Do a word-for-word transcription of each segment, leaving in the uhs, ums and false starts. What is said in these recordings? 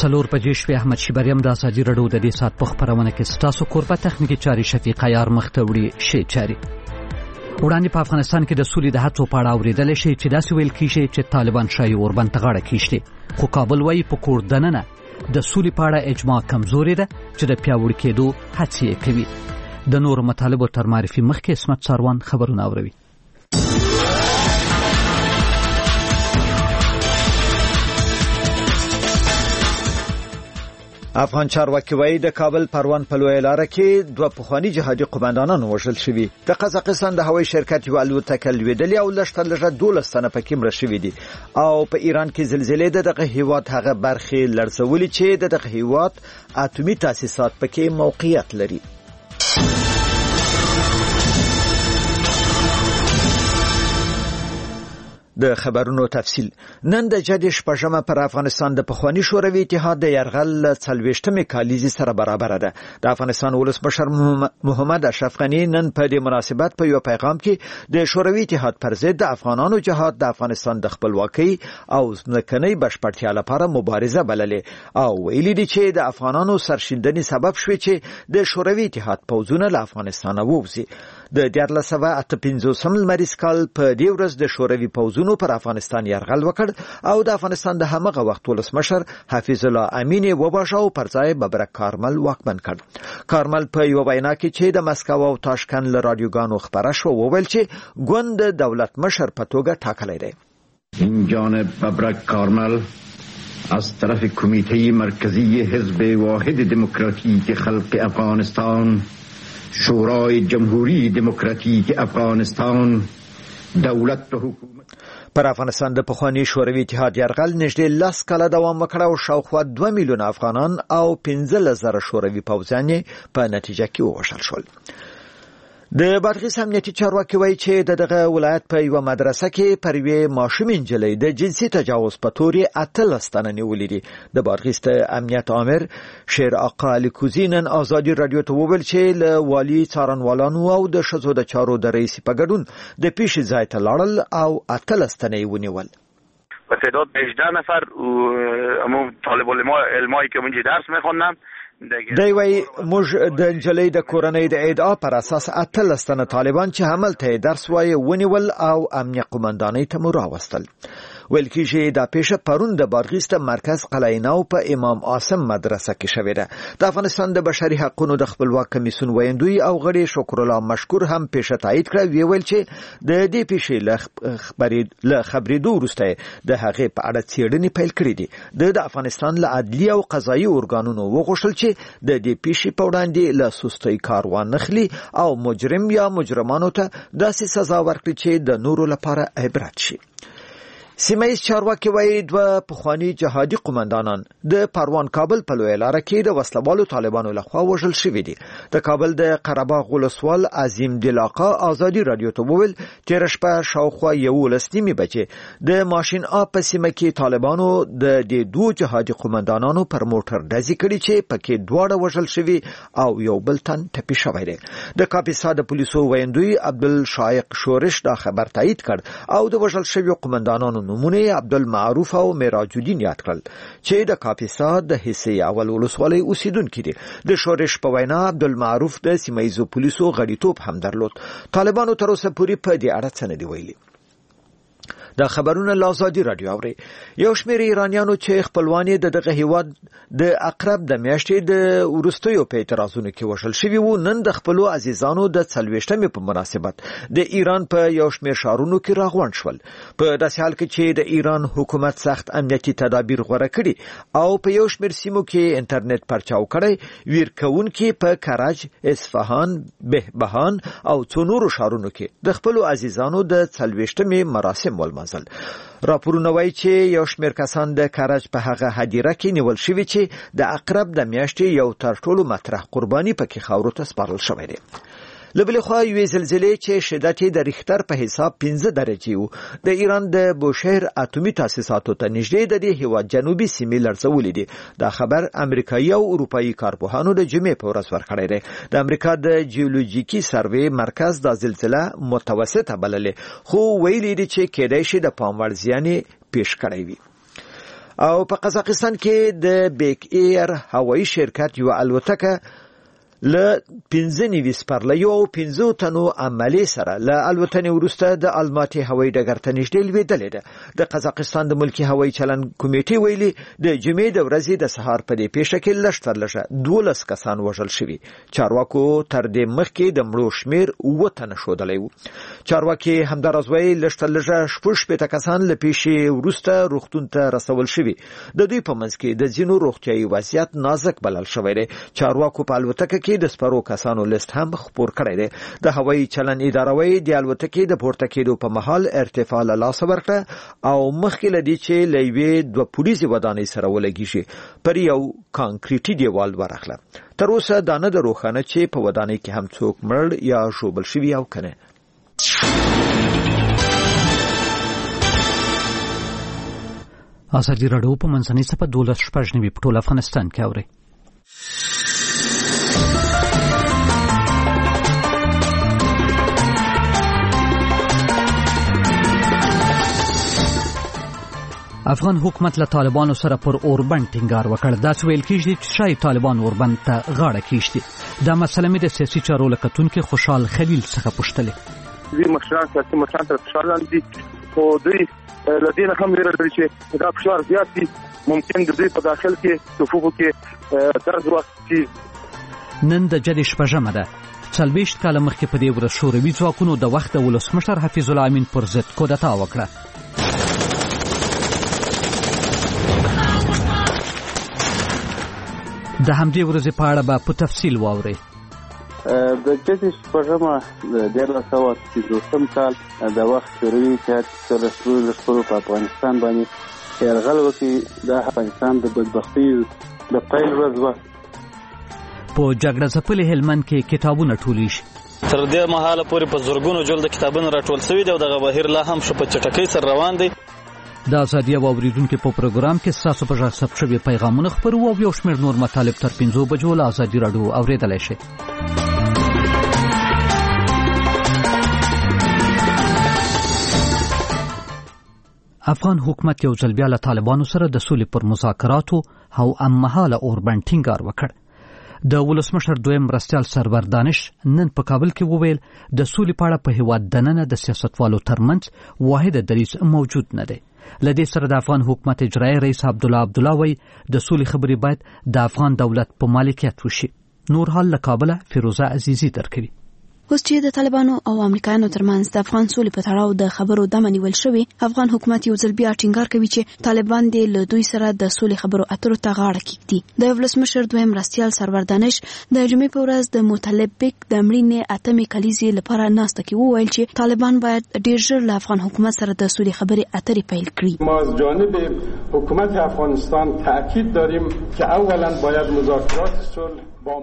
څلور بجې شپې احمد شیبریم د ازادي راډیو د دې ساعت په خپرونه کې ستاسو کوربه تخنیکي چاري شفیق عیار مخته وړي شي چاري. وړاندې په افغانستان کې د سولې د هڅو په اړه اورېدلی شي چې داسې ویل کېږي چې طالبان ښایي اوربند ته غاړه کېږدي، خو کابل وایي په کور دننه د سولې په اړه اجماع کمزورې ده چې د پیاوړي کېدو هڅې یې کوي. د نورو مطالبو تر معرفي مخکې عصمت ساروان خبرونه اوروي. افغان چارواکي وایي د کابل پروان په لویه لاره کې دوه پخواني جهادي قومندانان وژل شوي. د قزاقستان د هوایي شرکت یو الوتکه لوېدلې او لږ تر لږه دولس تنه پکې مړه شوي دي. او په ایران کې زلزلې د دغه هیواد هغه برخې لړزولې چې د دغه هیواد اټومي تاسیسات پکې موقعیت لري. د خبرونو تفصیل. نن د جدي شپږمه پر افغانستان د پخوانی شوروي اتحاد د یرغل څلوېښتمې کالیزې سره برابر ده. د افغانستان ولسمشر محمد اشرف غني نن په دې مناسبت په یو پیغام کې د شوروي اتحاد پر ضد د افغانانو جهاد د افغانستان د خپلواکۍ او ځمکنۍ بشپړتیا لپاره مبارزه بللې او ویلي دي چې د افغانانو سرښندنې سبب شوې چې د شوروي اتحاد پوځونه له افغانستان ووځي. د دیارلس سوه اته پنځوسم لمریز کال په دې ورځ د شوروي پوځونو پر افغانستان یرغل وکړ او د افغانستان د همغه وخت ولسمشر حفیظ الله امین وباشه او پر ځای ببرک کارمل واکمن کړ. کارمل په یو وینا کې چې د مسکو او تاشکند له رادیوګانو خبره شو وویل چې ګوند د دولت مشر په توګه ټاکلی دی. این جانب ببرک کارمل از طرف کمیته مرکزی حزب واحد دموکراتیک خلق افغانستان، شورای جمهوری دموکراتیک افغانستان، دولت و حکومت پر افغانستان د پخوانی شوروي اتحاد یرغل نږدې لس کاله دوام وکړ او شاوخوا دوه میلیونه افغانان او پنځلس زره شوروي پوځیان په نتیجه کې ووژل شول. د بادغیس امنیتي چارواکي وایي چې دغه ولایت په یو مدرسه کې پر یوې ماشومې نجلۍ د جنسي تجاوز په تور اتلس تنه نیولي دي. د بادغیس د امنیت آمر شیر آقا علي کوزي نن ازادي رادیو ته وویل چې له والي څارنوالانو او د ښځو د چارو د رئیس په ګډون د پیښې ځای ته لاړل او اتلس تنه یې ونیول. به تعداد هجده نفر همون طالب علمایی که اونجا درس میخوندن دی وای موږ د نجلۍ د کورنۍ د ادعا پر اساس اتلس تنه طالبان چې حمل ته درس وای ونیول او امنیه قومندانۍ ته راوستل. ویل کېږي دا پیښه پرون د بادغیس د مرکز قلعه‌نو په امام عاصم مدرسه کې شوې ده. د افغانستان د بشري حقوقو د خپلواک کمیسیون ویندوی او غړي شکر الله مشکور هم پیښه تایید کړه. وی ویل چې د دې پیښې له خبرېدو وروسته د هغې په اړه څېړنې پیل کړې دي. د افغانستان له عدلي او قضایي ارګانونو وغوښتل چې د دې پیښې په وړاندې له سستۍ کار وانخلي او مجرم یا مجرمانو ته داسې سزا ورکړي چې د نورو لپاره عبرت شي. سیمایي چارواکي وایي دوه پخواني جهادي قومندانان د پروان کابل په لویه لاره کې د وسلوالو طالبانو لخوا وژل شوي دي. د کابل د قرهباغ ولسوال عظیم دلاقه ازادي رادیو ته وویل چې شپه شاوخوا یولس نیمې بجې د ماشین آب په سیمه کې طالبانو د دې دوه جهادي قومندانانو پر موټر ډزې کړې چې پکې دواړه وژل شوي او یو بل تن ټپي شوی دی. د کاپیسا د پولیسو ویندوی عبدالشایق شورش دا خبر تایید کړ او د وژل شوي قومندانانو نمونه عبدالمعروف او معراج الدین یاد کړل چې د کاپیسا د حصې اول ولسوالۍ اوسیدونکي دي. د شورش په وینا عبدالمعروف د سیمایي پولیسو غړیتوب هم درلود. طالبانو تر اوسه پورې په دې اړه څه نه دی ویلي. دا خبرونه له ازادي رادیو اوري. یو شمېر ایرانیانو چې خپلوان د دغه هیواد د اقرب د میاشتې د وروستیو په اعتراضونو کې وژل شوي وو نن د خپلو عزیزانو د څلوېښتمې په مناسبت د ایران په یو شمېر ښارونو کې راغونډ شول. په داسې حال کې چې د ایران حکومت سخت امنیتي تدابیر غوره کړي او په یو شمېر سیمو کې انټرنیټ پرچاو کړی، ویر کوونکي په کرج، اصفهان، بهبهان او څو نورو ښارونو کې د خپلو عزیزانو د څلوېښتمې مراسم ولمانځل. راپورونه وایي چې یو شمېر کسان د کرج په هغه هدیره کې نیول شوي چې د اقرب د میاشتې یو تر ټولو مطرح قرباني پکې خاورو ته سپارل شوی دی. له بلې خوا یوې زلزلې چې شدت یې د ریختر په حساب پنځه درجې و د ایران د بوشهر اټومي تاسیساتو ته نږدې د دې هیواد جنوبي سیمې لړزولې دي. دا خبر امریکایي او اروپایي کارپوهانو د جمعې په ورځ ورکړی دی. د امریکا د جیولوژیکي سروې مرکز دا زلزله متوسطه بللې، خو ویلي دي چې کېدای شي د پام وړ زیان پیښ کړی وي. او په قزاقستان کې د بیک ایر هوایي شرکت یو الوتکه له پنځه نوي سپرلیو او پنځه تنو عملي سره له الوتنې وروسته د الماتي هوایي ډګر ته نږدې لوېدلې ده. د قزاقستان د ملکي هوایي چلند کمیټې ویلي د جمعې د ورځې د سهار په دې پیښه کې لږ تر لږه دولس کسان وژل شوي. چارواکو تر دې مخکې د مړو شمېر اووه تنه ښودلی و. چارواکي همداراز وایي لږ تر لږه شپږ شپېته کسان له پیښې وروسته روغتون ته رسول شوي. د دوی په منځ کې د ځینو روغتیایي وضعیت نازک بلل شوی دی. چارواکو په الوتکه کې د سپرو کسانو لیست هم خپور کړی دی. د هوایي چلند اداره وایي د الوتکې د پورته کېدو په مهال ارتفاع له لاسه ورکړه او مخکې له دې چې له یوې دوه پولیسي ودانۍ سره ولګېږي پر یو کانکریټي دیوال ورغله. تر اوسه دا نه ده روښانه چې په ودانۍ کې هم څوک مړ یا ژوبل شوي او که نه. ازادي راډیو په منځنۍ څپه دولس شپږ نوي په ټول افغانستان کې اوري. افغان حکومت له طالبانو سره پر اوربند ټینګار وکړ. دا څه ویل کېږي چې شاید طالبان اوربند ته غاړه کېږدي. دا مسله مې د سیاسي چارو له کتونکي خوشحال خلیل څخه پوښتلې. دوی مشران سیاسي مشران تر فشار لاندې دي خو دوی له دې نه هم ویره لري چې دا فشار زیات دي. ممکن د دوی په داخل کې صفوفو کې درز واخلي. نن د جدي شپږمه ده. څلوېښت کاله مخکې په دې ورځ شوروي ځواکونو د وخت د ولسمشر حفیظ الله امین پر ضد کودتا وکړه. د همدې ورځې په اړه به په تفصیل واورئ. د جدي شپږمه د دیارلس سوه پنځوسم کال د وخت شوروي اتحاد سره سپرو په افغانستان باندې یرغل وکړي. دا افغانستان د بدبختۍ د پیل ورځ وه. په جګړه ځپلي هلمند کې کتابونه ټولیږي. تر دې مهاله پورې په زرګونو جلده کتابونه راټول شوي دي او دغه بهیر لا هم په چټکۍ سره روان دی. د ازادي او اوریدونکو په پروګرام کې ستاسو په غږ ثبت شوي پیغامونه خپروو او یو شمېر نور مطالب تر پنځو بجو له ازادي راډیو اورېدلی شئ. افغان حکومت یو ځل بیا له طالبانو سره د سولې پر مذاکراتو او هممهاله اوربند ټینګار وکړ. د ولسمشر دویم مرستیال سرور دانش نن په کابل کې وویل د سولې په اړه په هیواد دننه د سیاستوالو ترمنځ واحد دریځ موجود نه دی. لدې سره د افغان حکومت اجرایي رئیس عبدالله عبدالله وایي د سولې خبرې باید د افغان دولت په مالکیت وشي. نور حال له کابله فیروزه عزیزي درکوي. اوس چې د طالبانو او امریکایانو ترمنځ د افغان سولې په تړاو د خبرو دمه نیول شوې، افغان حکومت یو ځل بیا ټینګار کوي چې طالبان دې له دوی سره د سولې خبرو اترو ته غاړه کېږدي. د ولسمشر دویم مرستیال سرور دانش د جمعې په ورځ د مطلبک د مړینې اتمې کلیزې لپاره ناسته کې وویل چې طالبان باید ډېر ژر له افغان حکومت سره د سولې خبرې اترې پیل کړي. ما از جانب حکومت افغانستان تاکید داریم که اولا باید مذاکرات صلح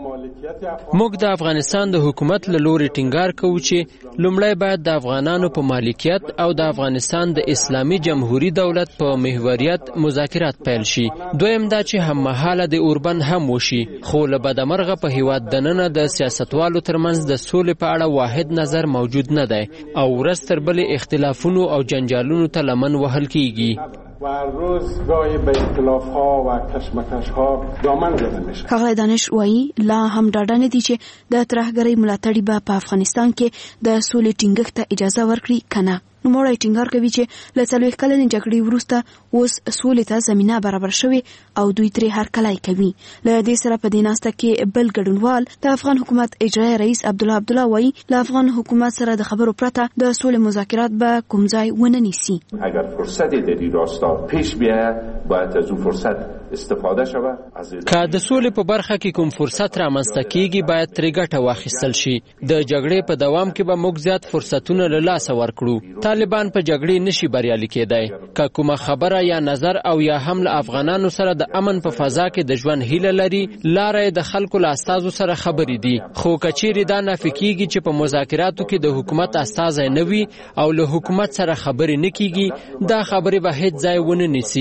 موږ د افغانستان د حکومت له لوري ټینګار کوو چې لومړی باید د افغانانو په مالکیت او د افغانستان د اسلامي جمهوریت دولت په محوریت مذاکرات پیل شي. دویم دا چې هممهاله د اوربند هم وشي، خو له بدمرغه په هیواد دننه د سیاستوالو ترمنځ د سولې په اړه واحد نظر موجود نه دی او ورځ تر بلې اختلافونو او جنجالونو ته لمن وهل کیږي و روز گاهی به اختلاف ها و کشمکش ها دامن زده میشه. ښاغلی دانش وایي لا هم ډاډه نه دي چې د ترهګرۍ ملاتړي به په افغانستان کې د سولې ټینګښت ته اجازه ورکړي که نه. نوموړی ټینګار کوي چې له څلوېښت کلنې جګړې وروسته اوس سولې ته زمینه برابر شوې او دوی ترې هرکلی کوي. له دې سره په دې ناسته کې بل ګډونوال د افغان حکومت اجرایي رئیس عبدالله عبدالله وایي له افغان حکومت سره د خبرو پرته د سولې مذاکرات به کوم ځای ونه نیسي. اگر فرصتی در این راستا پیش بیاید باید از اون فرصت استفاده شود. که د سولې په برخه کې کوم فرصت رامنځته کیږي باید ترې ګټه واخیستل شي. د جګړې په دوام کې به موږ زیات فرصتونه له لاسه ورکړو. طالبان په جګړې نشي بریالي کېدای. که کومه خبره یا نظر او یا هم له افغانانو سره د امن په فضا کې د ژوند هیله لري، لاره د خلکو له استازو سره خبرې دي. خو که چیرې دا نفي کیږي چې په مذاکراتو کې د حکومت استازی نه وي او له حکومت سره خبرې نه کیږي، دا خبرې به هیڅ ځای ونه نیسي.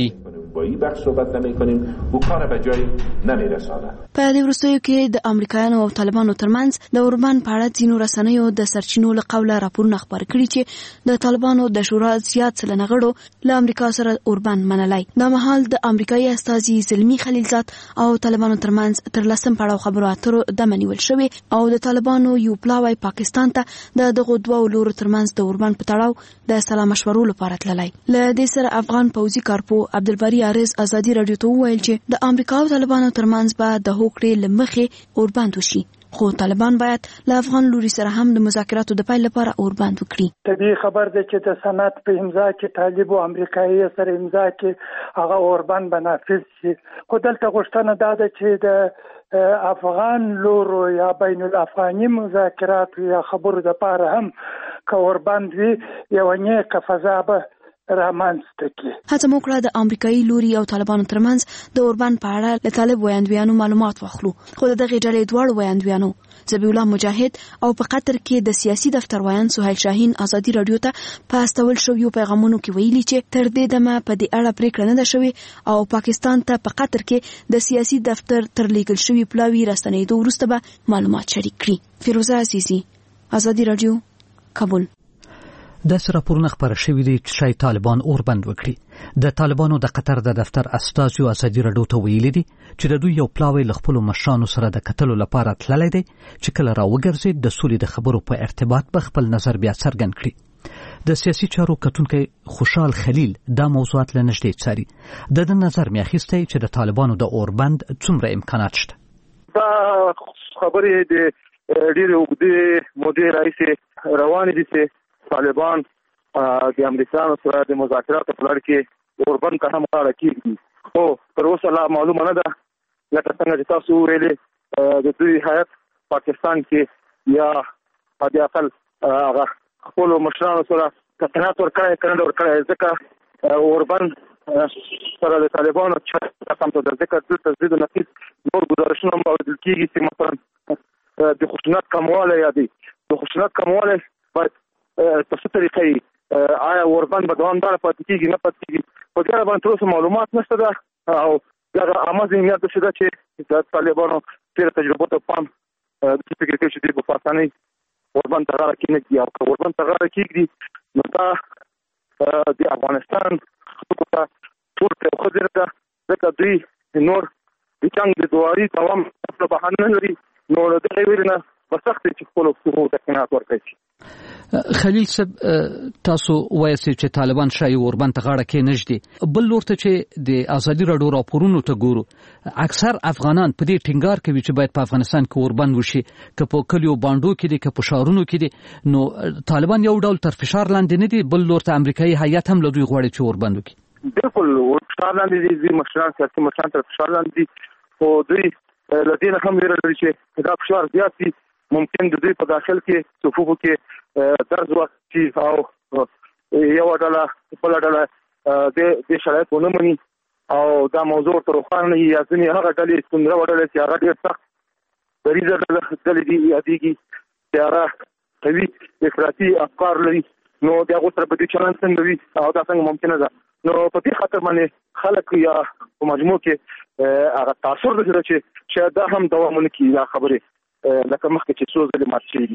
با این بخش صحبت نمی‌کنیم او کار به جای نمی‌رساند. په دې وروستیو کې د امریکایانو او طالبانو ترمنځ د اوربند په اړه ځینو رسنیو د سرچینو له قوله راپورونه خپاره کړي چې د طالبانو د شورا زیات سلنه غړو له امریکا سره اوربند منلی. دا مهال د امریکایي استازي زلمی خلیلزاد او طالبانو ترمنځ تر لسم پړاو خبرو اترو دمه نیول شوې او د طالبانو یو پلاوی پاکستان ته د دغو دوو لورو ترمنځ د اوربند په تړاو د سلا مشورو لپاره تللی. له دې سره افغان پوځي کارپو عبدالباری عارض ازادي رادیو ته وویل چې د امریکا او طالبانو ترمنځ به د هوکړې له مخې اوربند وشي، خو طالبان باید له افغان لوري سره هم د مذاکراتو د پیل لپاره اوربند وکړي. طبیعي خبر ده چې د سند په امضا کې طالب او امریکایي سره امضا کې هغه اوربند به نافذ شي، خو دلته غوښتنه دا ده چې د افغان لورو یا بین الافغاني مذاکراتو یا خبرو د پاره هم که اوربند وي یو نیکه فضا به رامنځته کړي. هڅه مو کړه د امریکایي لوري او طالبانو ترمنځ د اوربند په اړه له طالب ویاندویانو معلومات واخلو، خو د دغې ډلې دواړو ویاندویانو ذبیح الله مجاهد او په قطر کې د سیاسي دفتر ویان سهیل شاهین ازادي رادیو ته په استول شویو پیغامونو کې ویلي چې تر دې دمه په دې اړه پریکړه نه ده شوې او پاکستان ته په قطر کې د سیاسي دفتر تر لیږل شوي پلاوي راستنېدو وروسته به معلومات شریک کړي. فیروزه عزیزي، ازادي رادیو، کابل. داسې راپورونه خپاره شوي دي چې شاید طالبان اوربند وکړي. د طالبانو د قطر د دفتر استازیو ازادي رادیو ته ویلي دي چې د دوی یو پلاوی له خپلو مشرانو سره د کتلو لپاره تللی دی چې کله راوګرځېد د سولې د خبرو په ارتباط به خپل نظر بیا څرګند کړي. د سیاسي چارو کتونکی خوشحال خلیل دا موضوعات له نږدې څاري. د ده نظر مې اخیستی چې د طالبانو د اوربند څومره امکانات شته. دا خبرې د ډېرې اوږدې مودې راهیسې روانې دي چې طالبان د امریکایانو سره د مذاکراتو په لړ کې اوربند ته هم غاړه کېږدي، خو تر اوسه لا معلومه نه ده لکه څنګه چې تاسو وویلې د دوی هیات پاکستان کې یا حد اقل هغه خپلو مشرانو سره تقینات ورکړی که نه ورکړی، ځکه اوربند سره د طالبانو قسم ته ده، ځکه دلته ضد و نقیض نور ګزارشونه هم اورېدل کېږي چې مثلا د خشونت کموالی یا د خشونت کموالی باید په څه طریقې آیا اوربند به دوامداره پاتې کېږي نه پاتې کېږي، په دې اړه باندې تر اوسه معلومات نشته ده او دغه عامه ذهنیت داسې ده چې د طالبانو تېره تجربو ته پام داسې فکر کوي چې دوی به په اسانۍ اوربند ته غاړه کېنږدي، او که اوربند ته غاړه کېږدي نو دا د افغانستان خلکو ته پورته یو ښه زیری ده، ځکه دوی نور د جنګ د دواري دوام خپله بهانه نه لري، نو له دغې ویرې نه به سخت دی چې خپلو پښو تقینات ورکړی شي. خلیل صاحب، تاسو وایاست چې طالبان شایي اوربند ته غاړه کېنږدي، بل لور ته چې د ازادي راډیو راپورونو ته ګورو اکثر افغانان په دې ټینګار کوي چې باید په افغانستان کې اوربند وشي، که په کلیو بانډو کې دي که په ښارونو کې دي، نو طالبان یو ډول تر فشار لاندې نه دي، بل لور ته امریکایي هیات هم له دوی غواړي چې اوربند وکړي. بالکل فشار لاندې دي، دوی مشران سیاسي مشران تر فشار لاندې دي، خو دوی له دې نه هم ویره لري چې دا فشار زیات دي، ممکن د دوی په داخل کې صفوفو کې درز واخلي او یو ډله بله ډله دې شرایط ونه مني او دا موضوع ورته روښانه نه وي، یا ځینې هغه ډلې ستونزه وډلې چې هغه ډېر سخت دریځه ډلې دي یادېږي چې هغه قوي افراطي افکار لري، نو د هغو سره به دوی چلند څنګه وي او دا څنګه ممکنه ده. نو په دې خاطر باندې خلک یا په مجموع کې هغه تاثر لري چې شاید دا هم دوام ونه کړي دا خبرې لکه مخکې چې څو ځلې مات شوي دي.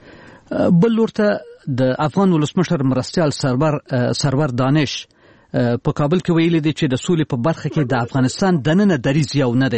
بل لور ته د افغان ولسمشر مرستیال سرور سرور دانش په کابل کې ویلي دی چې د سولې په برخه کې د افغانستان دننه دریځ یو نه دی.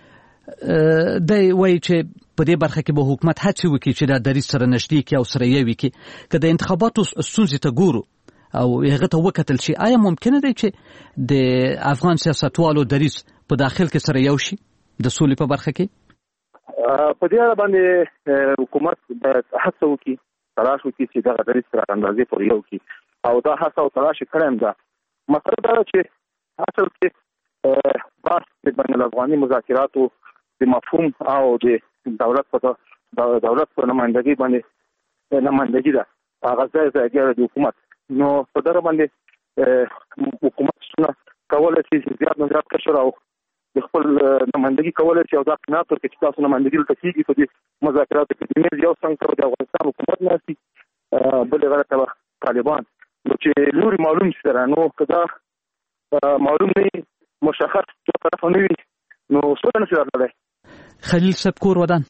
دی وایي چې په دې برخه کې به حکومت هڅې وکړي چې دا دریځ سره نږدې کړي او سره یو کړي. که د انتخاباتو ستونزې ته ګورو او هغه ته وکتل شي، آیا ممکنه دی چې د افغان سیاستوالو دریځ په داخل کې سره یو شي د سولې په برخه کې؟ په دې اړه باندې حکومت باید هڅه وکړي، تلاش وکړي چې دغه دریځ تر اندازې پورې یو کړي، او دا هڅه او تلاش یې کړی هم ده. مسله دا ده چې اصل کې بحث د بین الافغاني مذاکراتو د مفهوم او د دولت په دولت په نمایندګۍ باندې نمایندګي ده، هغه ځای ځای د حکومت. نو په دغه باندې حکومت څونه کولی شي چې زیات نه زیات کشر او د خپل نمایندګي کولی شي او دا قناعت ورکړي چې تاسو نمایندګي دلته کېږي په دې مذاکراتو کې. د میز یو څنګ ته د افغانستان حکومت ناستي، بلې غاړه ته طالبان، نو چې لوري معلوم شي سره، نو که دا معلوم نه وي مشخص طرف نه وي نو څه نه راغلی. خلیل سبکور ودان.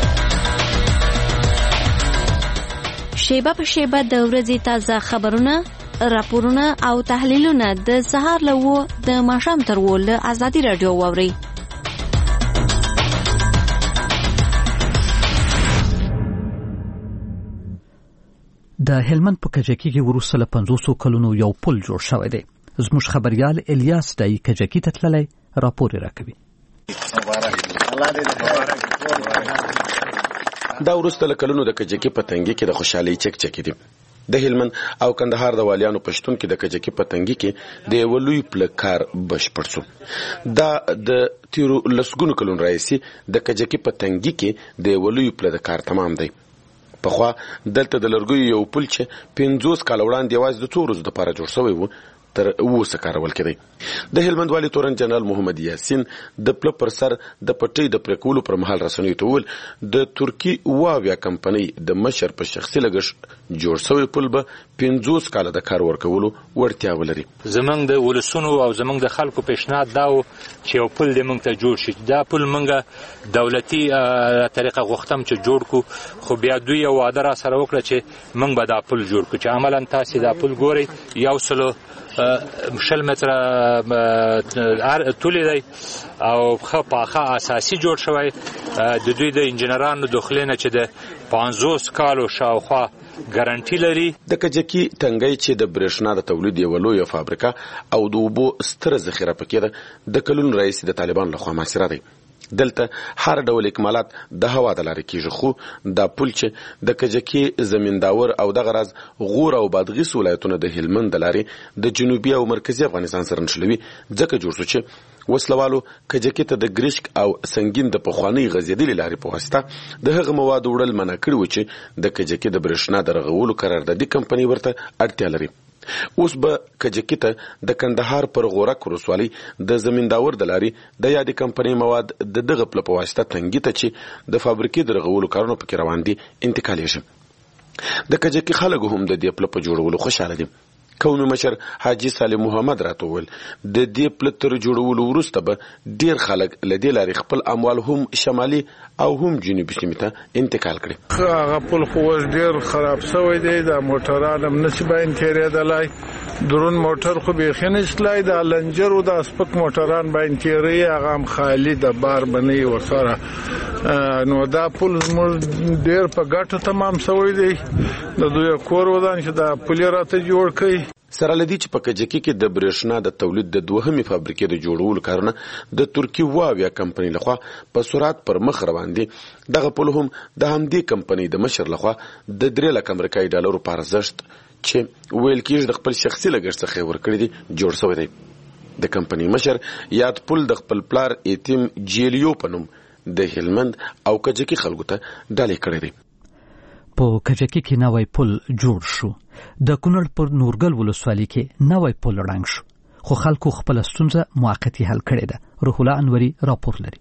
شیبه په شیبه د ورځې تازه خبرونه، راپورونه او تحلیلونه د سهار له و د ماښام تر و له ازادي راډیو واورئ. د هلمند په کجکي کې وروسته له پنځوسو کلونو یو پل جوړ شوی دی. زموږ خبريال الیاس دای کجکي ته تللی راپور راکوي. دا وروسته له کلونو د کجکي په تنګي کې د خوشحالۍ چک چکی دي. د هلمند او کندهار د والیانو پښتون کې د کجکي په تنګي کې د یو لوی پلکار بشپړ شو. دا د تیرو لسګونو کلونو راځي د کجکي په تنګي کې د یو لوی پلکار تمام دی. پخوا دلته د لرګیو یو پل چې پنځوس کال وړاندې یوازې د څو ورځو دپاره جوړ شوی و تر اوسه کارول کېدی. د هلمند والي تورن جنرال محمد یاسین د پله پر سر د پټۍ د پرې کولو پر مهال رسنیو ته وویل د ترکي واویا کمپنۍ د مشر په شخصي لګښت جوړ شوی پل به پنځوس کاله د کار ورکولو وړتیا ولري. زمونږ د ولسونو او زمونږ د خلکو پیشنهاد دا و چې یو پل د موږ ته جوړ شي. دا پل موږ دولتي طریقه غوښتم چې جوړ کړو، خو بیا دوی یو وعده را سره وکړه چې موږ به دا پل جوړ کړو، چې عملا تاسې دا پل ګورئ یو سلو شل متره طولی دی او ښه پاخه اساسي جوړ شوی. د دوی د انجنیرانو د خولې نه چې د پنځوس کالو شاوخوا ګارانټي لري. د کجکي تنګی چې د برېښنا د تولید یوه لویه فابریکه او د اوبو ستره ذخیره پکې ده د کلونو راهیسې د طالبانو لخوا محاصره دی. دلته هر ډول اکمالات د هوا د لارې کیږي، خو دا پل چې د کجکي زمینداور او دغه راز غور او بادغیس ولایتونه د هلمند د لارې د جنوبي او مرکزي افغانستان سره نښلوي ځکه جوړ شو چې وسلوالو کجکي ته د ګریشک او سنگین د پخوانۍ غځېدلې لارې په واسطه د هغه موادو وړل منع کړي و چې د کجکي د برېښنا د رغولو قراردادي کمپنۍ ورته اړتیا لري. اوس به کجکي ته د کندهار پر غورک ولسوالۍ د زمینداور د لارې د یادې کمپنۍ مواد د دغه پله په واسطه تنګي ته چې د فابریکې د رغولو کارونه پکې روان دي انتقالیږي. د کجکي خلک هم د دې پله په جوړولو خوشحاله دي. قومي مشر حاجي صالح محمد راته وویل د دې پله تر جوړولو وروسته به ډېر خلک له دې لارې خپل اموال هم شمالي او هم جنوبي سیمې ته انتقال کړي. هغه پل خو اوس ډېر خراب شوی دی، دا موټران هم نشي باین تېرېدلی، درون موټر خو بیخي نشي تللی، دا لنجر او دا سپک موټران باین تېروي، هغه هم خالي د بار به نه وي ورسره. نو دا پل زموږ ډېر په ګټه تمام شوی دی. د دوی کور ودان چې دا پل یې راته جوړ کړي. سره لدی چې په کجکي کې د برېښنا د تولید د دوهمې فابریکې د جوړولو کارونه د ترکي واویا کمپنۍ لخوا په سرعت پر مخ روان دي. دغه پل هم د همدې کمپنۍ د مشر لخوا د درې لک امریکایي ډالرو په ارزښت چې ویل کېږي د خپل شخصي لګښت څخه ورکړی دی جوړ شوی دی. د کمپنۍ مشر یاد پل د خپل پلار ایتیم جیلیو په نوم د هلمند او کجکي خلکو ته ډالۍ کړی دی. په کجکي کې نوی پل جوړ شو. د کونړ پر نورګل ولسوالۍ کې نوی پل ړنګ شو، خو خلکو خپله ستونزه موقتي حل کړې ده. روح الله انوري راپور لري.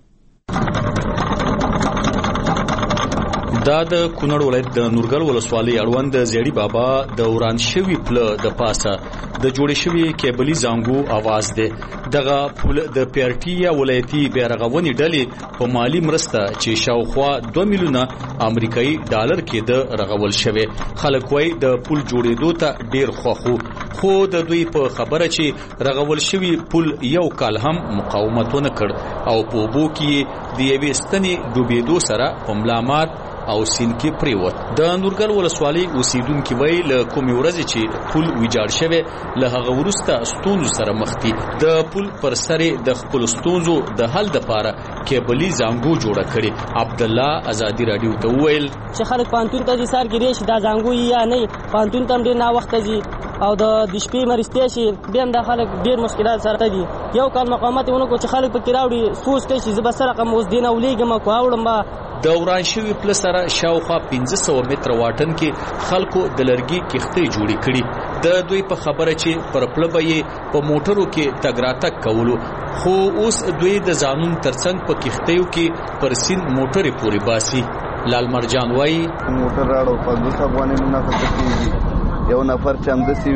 دا د کونړ ولایت د نورګل ولسوالۍ اړوند د زیړی بابا د وران شوی پله د پاسه د جوړې شوی کیبلي زنګو आवाज دی. دغه پل د پیارټي ولایتي بیرغونی ډلې په مالی مرسته چې شاوخوا دوه میلیونه امریکایي ډالر کې د رغول شوی. خلک وایي د پل جوړېدو ته ډیر خوښو، خو د دوی په خبره چې رغول شوی پل یو کال هم مقاومت ونه کړ او په اوبو کې د یوې ستنې ډوبېدو سره په ملامات او سین کې پریوت. د نورګل ولسوالۍ اوسیدونکو وایي له کومې ورځې چې پل ویجاړ شوی له هغه وروسته ستونزو سره مخ دي. د پل پر سر د خپل ستونزو د حل لپاره کیبلي زنګو جوړه کړي. عبد الله ازادي رادیو ته وویل چې خلک پانتون ته دي سر کې شي دا زنګو یا نه پانتون تم ډیر نا وخت دي او د د شپې مرستې شي بیا د خلک ډیر مشکلات سره دي. یو کال مقاومت ونکړو چې خلک پکې راوړي سوچ کوي چې زه به سره کوم اوس دینه ولېږم کو اوړم. د وران شوی پل سره شاوخوا پنځه سوه متره واټن کې خلکو د لرګي کښتۍ جوړې کړي. د دوی په خبره چې پر پله به یې په موټرو کې تګ راتګ کولو، خو اوس دوی د ځانون ترڅنګ په کښتیو کې پر سیند موټرې پورې باسي. لال مرجان وایي موټر راړو پنځوس افغانۍ نه خرڅ کېږي، یو نفر چې همداسې وي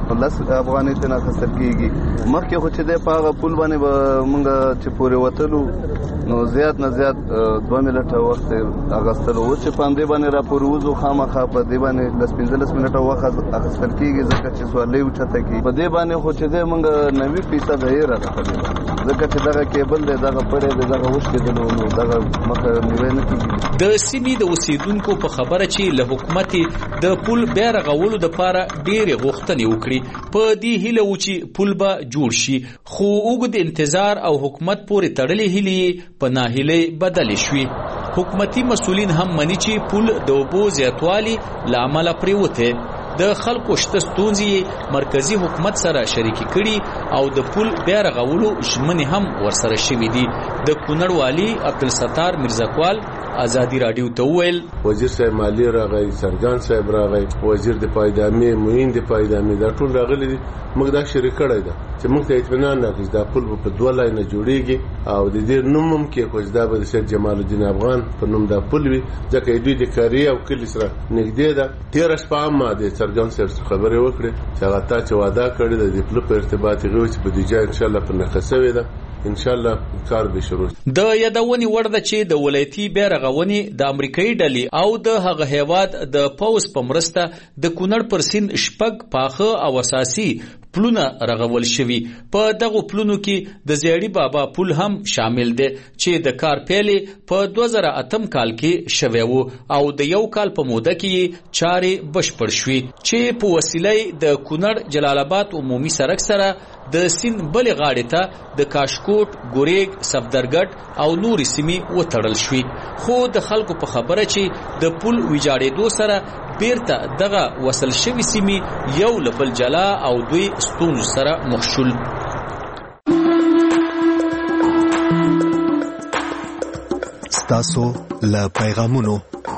لس افغانۍ ته اخیستل کېږي. مخکې خو چې دی په هغه پول باندې به مونږ چې پورې وتلو نو زیات نه زیات دوه منټه وخت اخیستلو. اوس چې په همدې باندې را پورې وځو خامخا په دې باندې لس پنځلس منټه وخت اخیستل کېږي ځکه چې سوارلۍ اوچته کړي. په دې باندې خو چې دی مونږ نوي فیصده هیره ده په دې باندې ځکه چې دغه کیبل دی دغه پړی دی دغه وشکېدلو نو دغه مخه نیوی نه کېږي. د سیمې د اوسیدونکو په خبره چې له حکومت د پل بیا رغولو دپاره ډېرې غوښتنې وکړي. په دې هیله و چې پل به جوړ شي، خو اوږد انتظار او حکومت پورې تړلې هیلې په ناهیلۍ بدلې شوې. حکومتي مسؤلین هم مني چې پل د اوبو زیاتوالي له امله پرېوتی. د خلکو شته ستونزې مرکزی حکومت سره شریکې کړي او د پل بیا رغولو ژمنې هم ورسره شوي دي. د کونړ والي عبدالستار میرزاکوال ازادي راډیو ته وویل وزیر صاحب مالی راغی، سرجان صاحب راغی، وزیر د پایدامي، معین د پایدامي، دا ټول راغلي دي. موږ دا شریک کړی ده چې موږ ته اطمینان راکړي دا پل په دوه لاینه جوړیږي او د دې نوم هم کې کوز دا به د سید جمال الدین افغان په نوم دا پل وي ځکه دوی د کاری او کلی سره نږدې ده. تیر شپه هم د سرجان صاحب خبرې وکړې چې هغه تا چې وعده کړی د دې پل په ارتباط یې چې په دې ځای ان شاء الله په نقصوي ده ان شاء الله کار به شروع. د یادونې وړ ده چې د ولایتي بیا رغونې د امریکایي ډلې او د هغه هیواد د پوز په مرسته د کونړ پر سیند شپږ پاخه او اساسي پلونه رغول شوي. په دغه پلونو کې د زیړی بابا پل هم شامل دی چې د کار پیلې په دوه زره اتم کال کې شوی وو او د یو کال په موده کې چارې بشپړ شوې چې په وسیله د کونړ جلال آباد عمومي سړک سره د سیند بلې غاړې ته د کاشکوټ، ګوریګ، صفدرګټ او نورې سیمې وتړل شوې. خو د خلکو په خبره چې د پل ویجاړېدو سره بیرته دغه وصل شوي سیمې یو له بل جلا او دوی ستونزو سره مخ شول. ستاسو له پیغامونو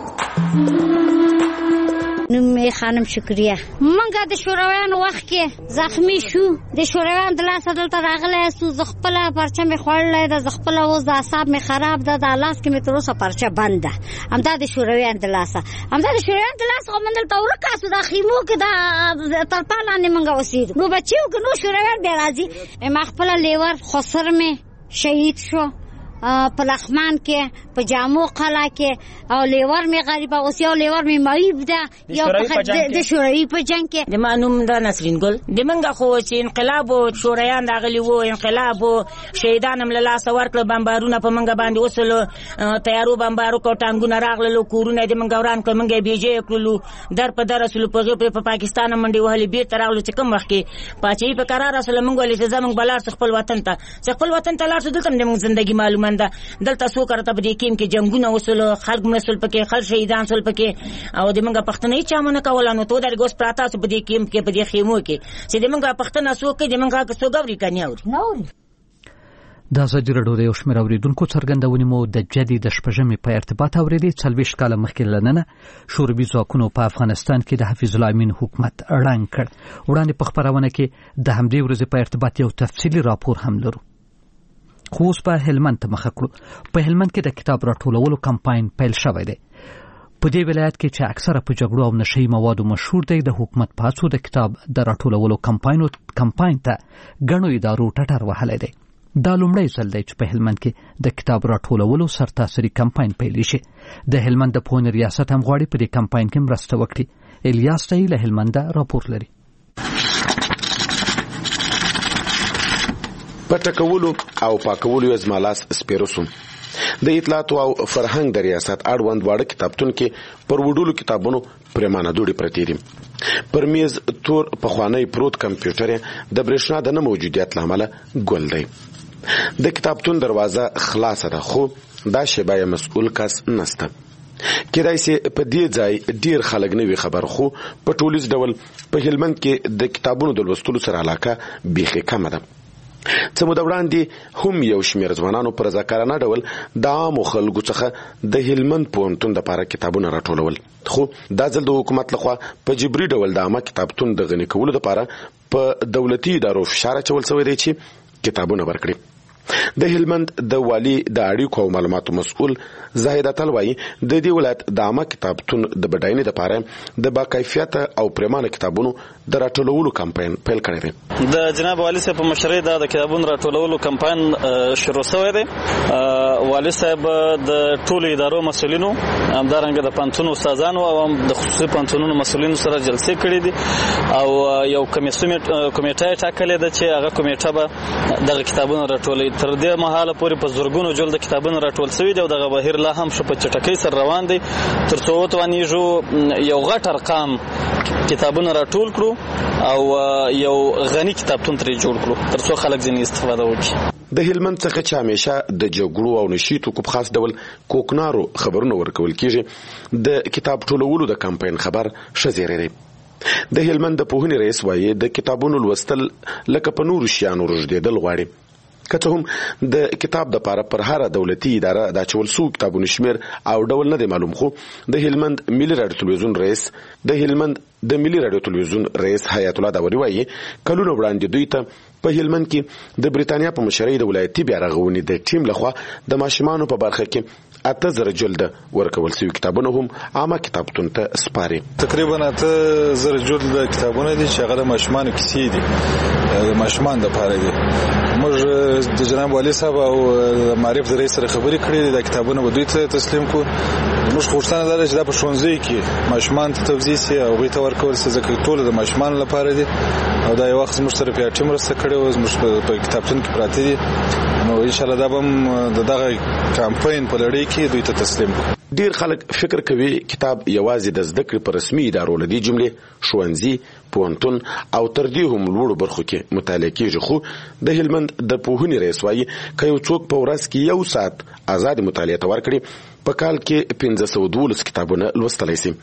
نوم می خانم شکریه. منګه د شورویانو وخت کې زخمی شو، د شورویانو د لاسه دلته راغلی سو، زه خپله پرچه مې خوړلی ده، زه خپله اوس د اعصاب مې خراب ده، د لاس کې مې تر اوسه پرچه بند ده. همدا د شورویانو د لاسه همدا د شورویانو د لاسه خو من دلته ورکاسو دا خیمو کې دا تر پا لاندې موږ اوسېدو. نو بچیو که نو شورویان بیا راځي. ما خپله لیور خسر مې شهید شو په لغمان کې په جامو قلعه کې او لیور می غریبه اوس یو لیور می معیب ده یو د شوروي په جنگ کې. د مانوم د نسرین ګل د منګه خو چې انقلاب او شورویان راغلي وو، انقلاب او شهیدان هم له لاسه ورکړل، بمبارونه په منګه باندې وسلو، تیارو بمبارو کو ټانګونه راغلل، کورونه د منګه وران کړ، منګه بیجې کړلو، در په در رسول په په پاکستان منډي وهلي بیرته راغلو چې کوم وخت کې پاچې په قرار اصل منګه ولې چې زمنګ بلار خپل وطن ته خپل وطن ته لاړ شو. دلته د ژوندۍ معلومه ده دلته څو کرته په دې کې کې جنگونه وسلو، خلک مسول پکې، خلک شهیدان سول پکې او د منګه پښتنې چا مونږ کول نو تو در ګوس پراته په دې کې کې په دې خیمو کې چې د منګه پښتنه څو کې د منګه څو غوړي کني اوري نو دا زجر د یو شمېر اوریدونکو څرګندونې مو د جدي د شپږمې په ارتباط اوریدي. څلوېښت کاله مخکې لننه شوروي ځواکونو په افغانستان کې د حفیظ الله امین حکومت ړنګ کړ. وړاندې په خپرونه کې د همدې ورځې په ارتباط یو تفصیلي راپور هم لرو. خو اوس په هلمند ته مخه کړو. په هلمند کې د کتاب راټولولو کمپاین پیل شوی دی. په دې ولایت کې چې اکثره په جګړو او نشهیي موادو مشهور دی، د حکومت په هڅو د کتاب د راټولولو کمپاین کمپاین ته ګڼو ادارو ټټر وهلی دی. دا لومړی ځل دی چې په هلمند کې د کتاب راټولولو سرتاسري کمپاین پیل شي. د هلمند د پوهنې ریاست هم غواړي په دې کمپاین کې مرسته وکړي. الیاس تایي له هلمنده راپور لري. پټکولو او پاکولو یې زما لاس سپېره سوم. د اطلاعات او فرهنګ د ریاست اړوند واړه کتابتون کې پر وډولو کتابونو پرېمانه دوړې پرتې دي. پر میز تور پخوانی پروت کمپیوټر د برېښنا د نه موجودیت له امله ګل دی. د کتابتون دروازه خلاصه ده خو دا شیبه یې مسؤل کس نسته. کېدای سي په دې ځای ډیر خلک نه وي خبر، خو په ټولیز ډول په هلمند کې د کتابونو د لوستلو سره علاقه بیخي کمه ده. څه موده وړاندې هم یو شمېر ځوانانو په رضاکارانه ډول د عامو خلکو څخه د هلمند پوهنتون دپاره کتابونه راټولول، خو دا ځل د حکومت لخوا په جبري ډول د عامه کتابتون د غني کولو دپاره په دولتي ادارو فشار اچول شوی دی چې کتابونه ورکړي. د هلمند د والی د اړیکو او معلوماتو مسؤل زاهد تلوي د دې ولایت د عامه کتابتون د بډاینې لپاره د باکیفیت او پرمانه کتابونو د راټولولو کمپاین پیل کړی دی. د جناب والی صاحب په مشرۍ د کتابونو راټولولو کمپاین شروع شوی دی. والی صاحب د ټولو ادارو مسؤلینو همدارنګه د پانتون استادانو او د خصوصي پانتونونو مسؤلینو سره جلسې کړې دي او یو کمیټه ټاکلې ده چې هغه کمیټه به دغه کتابونو راټولوي. تر دې مهاله پورې په زورګونو جلد کتابونه راټول شوي دي او دغه بهیر لا هم په چټکۍ سره روان دی تر څو وتوانیږو یو غټ ارقام کتابونه راټول کړو او یو غني کتابتون ترې جوړ کړو تر څو خلک ځینې استفاده وکړي. د هلمند څخه چې همیشه د جګړو او نشیتو په خاص ډول کوکنارو خبرونه ورکول کیږي د کتاب ټولولو د کمپاین خبر شزيره دی. د هلمند د پوهنې رئیس وایي د کتابونو لوستل لکه په نورو شیانو رژدېدل غواړي. کته هم د کتاب د پاره پر هر دولتي اداره د چول سو کتابونو شمیر او ډول نه دی معلوم. خو د هلمند ملي رادیو تلویزیون رئیس د هلمند د ملي رادیو تلویزیون رئیس حیات الله داوري وایي کلونه وړاندې دوی ته په هلمند کې د بریتانیا په مشرۍ د ولایتي بیا رغونې د ټیم لخوا د ماشومانو په برخه کې اته زره جلد ورکول شوی کتابونه هم عامه کتابتون ته سپاري. تقریبا اته زره جلد کتابونه دي چې هغه ماشومان کیسې دي د ماشومان د پاره دي. موږ د جناب والی صاحب او معرف د رئیس سره خبرې کړې د کتابونه به دوی ته تسلیم کو. موږ غوښتنه لرو چې دا په ښوونځي کې ماشومان ته توضیح شي او غوښتنه ورکول شي ځکه ټول د ماشومان لپاره دي او دا یو وخت موږ سره په ټیم مرسته کړې و موږ په کتابتون کې پراته دي نو ان شاء الله دا به دغه کمپاین په لړۍ کې دوی ته تسلیم کو. ډیر خلک فکر کوي کتاب یوازې د زده کړې پر رسمي ادارو لدی جملې ښوونځي پوهنتون او تر دې هم لوړو برخو کې مطالعه کیږي. خو د هلمند د پوهنې رئیس وایي که یو څوک په ورځ کې یو ساعت آزاد مطالعه ته ورکړي په کال کې پنځه سوه دولس کتابونه لوستلی شي.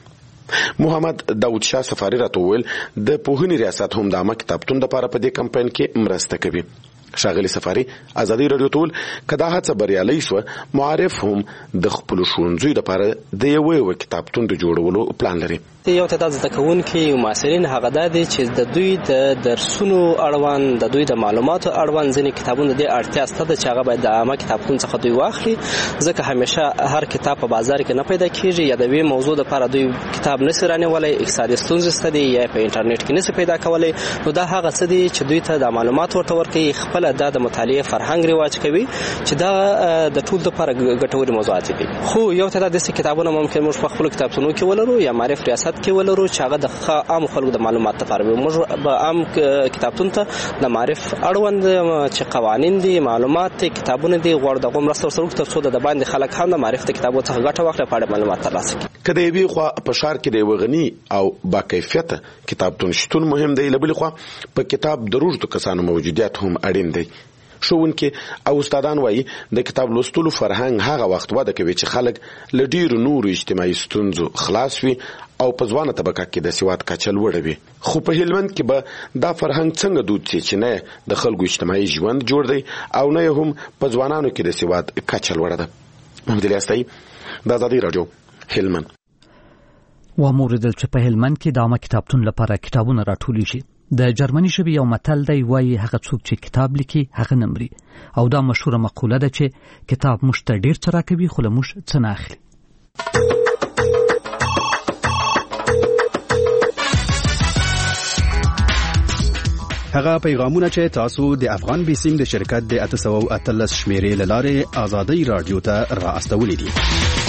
محمد داود شاه سفاری راته وویل د پوهنې ریاست هم د عامه کتابتون لپاره په دې کمپاین کې مرسته کوي. ښاغلي سفاری ازادي رادیو ته وویل که دا هڅه بریالۍ شوه معارف هم د خپلو ښوونځیو لپاره د یوه یوه کتابتون د جوړولو پلان لري. یو تعداد زده کوونکي او محصلین هغه دا دي چې د دوی د درسونو اړوند د دوی د معلوماتو اړوند ځینې کتابونه د اړتیا سته چې هغه باید د عامه کتابتون څخه دوی واخلي ځکه همیشه هر کتاب په بازار کې نه پیدا کیږي یا د وی موضوع لپاره دوی کتاب نشي رانیولای اقتصادي ستونزې سته دي یا په انټرنیټ کې نشي پیدا کولای نو دا هغه څه دي چې دوی ته د معلومات ورته ورکوي خپل د مطالعه فرهنګ رواج کوي چې دا د ټول لپاره ګټوري موضوعات دي. خو یو تعداد د کتابونو ممکن موږ په خپل کتابتونونو کې ولرو یا معرف ریاست کې ولرو چې هغه د عام خلکو د معلومات لپاره وي. موږ به عام کتابتون ته د معرف اړوند چې قوانین دي معلومات دي کتابونه دي غوړ د غوم رسته سره تر څو د باندې خلک هم د معرف د کتابو څخه ګټه واخلي په اړه معلومات ترلاسه کړي. کله یوې خوا په ښار کې د یوه غني او باکیفیته کتابتون شتون مهم دی له بلې خوا په کتاب د روږدو کسانو موجودیت هم اړین دی. ښوونکي او استادان وایي د کتاب لوستلو فرهنګ هغه وخت وده کوي چې خلک له ډیرو نورو اجتماعي ستونزو خلاص وي او په ځوانه طبقه کې د سواد کچه لوړه وي. خو په هلمند کې به دا فرهنګ څنګه دود شي چې نه د خلکو اجتماعي ژوند جوړ دی او نه هم په ځوانانو کې د سواد کچه لوړه ده. محمد الیاس د آزادي رادیو هلمند. واموردل چې په هلمند کې د عامه کتابتون لپاره کتابونه راټولیږي. د جرمني ژبې یو متل دی وایي هغه څوک چې کتاب لیکي هغه نه مري او دا مشهوره مقوله ده چې کتاب موږ ته ډېر څه راکوي خو له موږ څه نه اخلي. هغه پیغامونه چې تاسو د افغان بیسیم د شرکت د اته سوه اتلس شمیرې له لارې آزادۍ رادیو ته را استولي دي.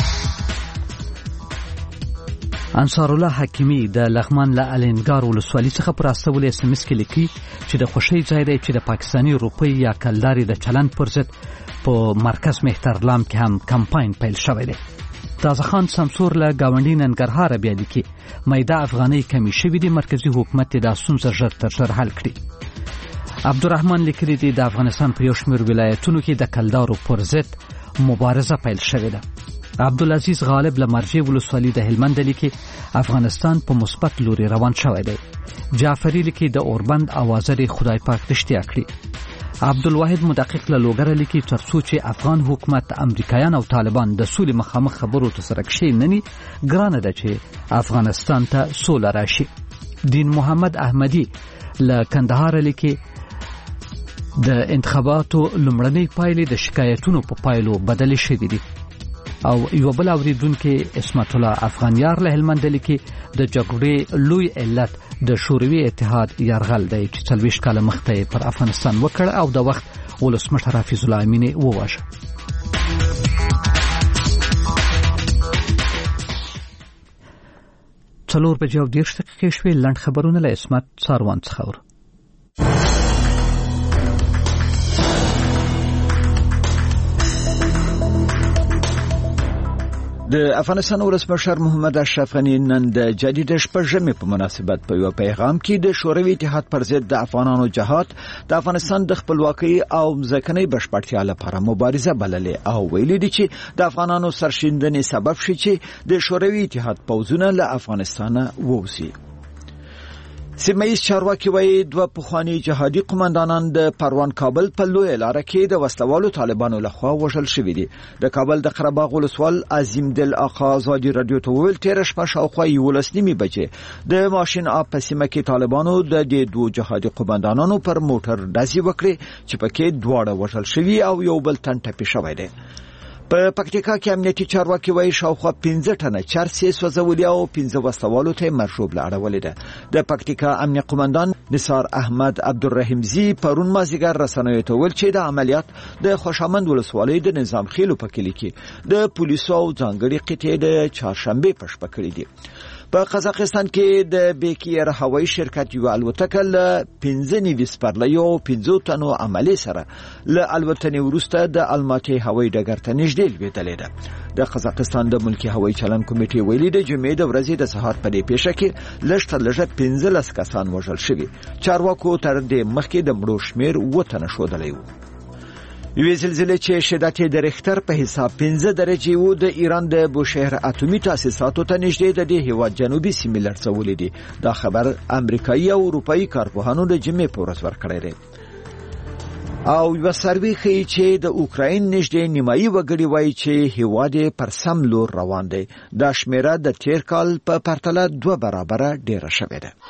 انصار الله حکیمی د لغمان له الینګار ولسوالۍ څخه پر استول اس ام اس کې لیکي چې د خوشی ځای دی چې د پاکستانی روپۍ یا کلداري د چلند پر ضد په مرکز مهترلام کې هم کمپاین پیل شوی دی. تازه خان سمسور له گاونډي ننګرهار بیا لیکي میده افغانۍ کمی شوې دي مرکزی حکومت دا ستونزه ژر تر ژره حل کړي. عبدالرحمن لیکلي دی د افغانستان په یو شمېر ولایتونو کې د کلدارو پر ضد مبارزه پیل شوې ده. عبدالعزیز غالب له مرجې ولسوالۍ د هلمند لیکي افغانستان په مثبت لوري روان شوی دی. جعفری لیکي د اوربند اوازري خدای پاک رښتیا کړي. عبدالواحد مدقق له لوګر لیکي تر څو چې افغان حکومت امریکایان او طالبان د سولې مخامخ خبرو ته سره کښې نه ني ګرانه ده چې افغانستان ته سوله راشي. دین محمد احمدي له کندهار لیکي د انتخاباتو لومړنۍ پایلې د شکایتونو په پایلو بدلې شوې دي او یو بل اوریدونکو اسمت الله افغانیار له هلمند لیکي د جګړې لوی علت د شوروي اتحاد یرغل دی چې څلوېښت کاله مخکې پر افغانستان وکړ او د وخت ولسمشر حفیظ الله امین وواژه. څلور بجې او دېرش دقیقې شوې. لنډ خبرونه له اسمت ساروان څخه. د افغانستان ولسمشر محمد اشرف غنی نن د جدید شپږمې په مناسبت په یو پیغام کې د شوروي اتحاد پر ضد د افغانانو جهاد د افغانستان د خپلواکۍ او ځمکنۍ بشپړتیا لپاره مبارزه بللې او ویلي دي چې د افغانانو سرښندنې سبب شي چې د شوروي اتحاد پوځونه له افغانستان ووځي. سیمه‌ییز چارواکي وایي دوه پخواني جهادي قومندانان د پروان کابل په لوی لاره کې د وسلوالو طالبانو لخوا وژل شوي دي. د کابل د قره باغ ولسوال عظیم دل آقا ازادي رادیو ته ویل تیر شپه شاوخوا یولس نیمې بجې د ماشین اپ په سیمه کې طالبانو د دې دوه جهادي قومندانانو پر موټر ډزې وکړې چې پکې دواړه وژل شوي او یو بل تن ټپي شوی دی. په پکتیکا کې امنیتي چارواکي وایي شاوخوا پنځه ټنه چرسي سوځولي او پنځه وسلوالو ته مرشوب لاړولې ده. د پکتیکا امنیه قومندان نثار احمد عبدالرحیم زی پرون مازیګر رسنیو ته ویل چې د عملیات د خوشامند ولسوالۍ د نظام خېلو په کلي کې د پولیسو او ځانګړي قطعې د چهارشنبه په شپه کړې دي. په قزاقستان کې د بیکیر هوایي شرکت یو الوتکه له پنځه نوي سپرلیو او پنځه تنو عملي سره له الوتنې وروسته د الماتې هوایي ډګر ته نږدې لوېدلې ده. د قزاقستان د ملکی هوایي چلند کمیټې ویلي د جمعې د ورځې د سهار په دې پیښه کې لږ تر لږه پنځلس کسان وژل شوي. چارواکو تر دې مخکې د مړو شمېر اووه تنه ښودلی و. یوې زلزلې چې شدت یې د ریختر په حساب پنځه درجې و د ایران د بوشهر اتومي تاسیساتو ته نږدې د دې هیواد جنوبي سیمې لړزولې دي. دا خبر امریکایي او اروپایي کارپوهانو د جمعې په ورځ ورکړی دی. او یو سروې ښیي چې د اوکراین نږدې نیمایي وګړي وایي چې هیواد یې پر سم لور روان دی. دا شمیره د تیر کال په پرتله دوه برابره ډیره شوې ده.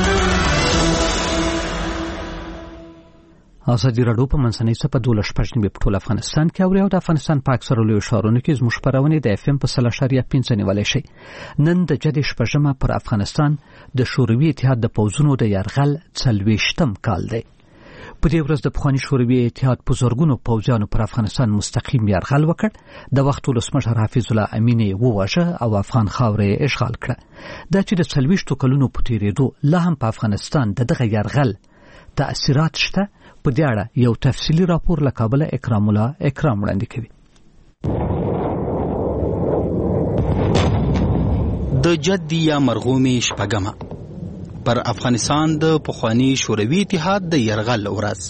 ازادي راډیو په منځنۍ صفه دولس شپږ نیمې په ټول افغانستان کې اوري او د افغانستان په اکثرو لویو ښارونو کې زموږ خپرونې د اف ام په سل اشاریه پنځه نیولی شي. نن د جدې شپږمه پر افغانستان د شوروي اتحاد د پوځونو د یرغل څلوېښتم کال دی. په دې ورځ د پخواني شوروي اتحاد په زرګونو پوځیانو پر افغانستان مستقیم یرغل وکړ. د وخت ولسمشر حفیظ الله امین وواژه او افغان خاورې اشغال کړه. دا چې د څلوېښتو کلونو په تېرېدو لا هم په افغانستان د دغه یرغل تأثیرات شته. په دې اړه یو تفصیلي راپور له کابله اکرام الله اکرام وړاندې کوي. د جدي یا مرغومي شپږمه پر افغانستان د پخواني شوروي اتحاد د یرغل ورځ.